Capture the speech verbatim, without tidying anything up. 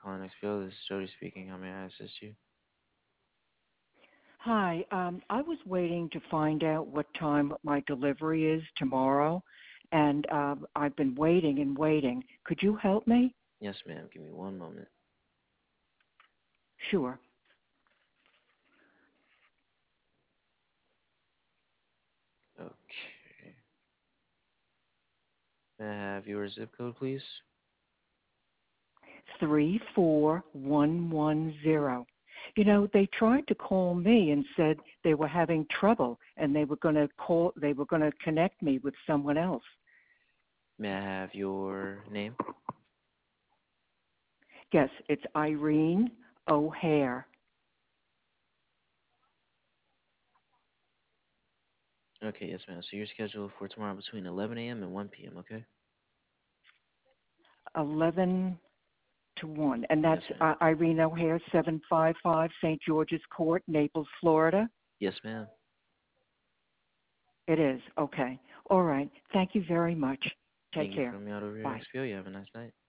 calling X P O. This is Jody speaking. How may I assist you? Hi, um, I was waiting to find out what time my delivery is tomorrow, and um, I've been waiting and waiting. Could you help me? Yes, ma'am. Give me one moment. Sure. Okay. May I have your zip code, please? three four one one zero. You know, they tried to call me and said they were having trouble and they were going to call, they were going to connect me with someone else. May I have your name? Yes, it's Irene O'Hare. Okay, yes, ma'am. So you're scheduled for tomorrow between eleven a m and one p m, okay? eleven to one. And that's Yes, ma'am. uh, Irene O'Hare, seven five five Saint George's Court, Naples, Florida. Yes, ma'am. It is. Okay. All right. Thank you very much. Take Thank you care. for coming out over here at Bye. X P O. You have a nice night.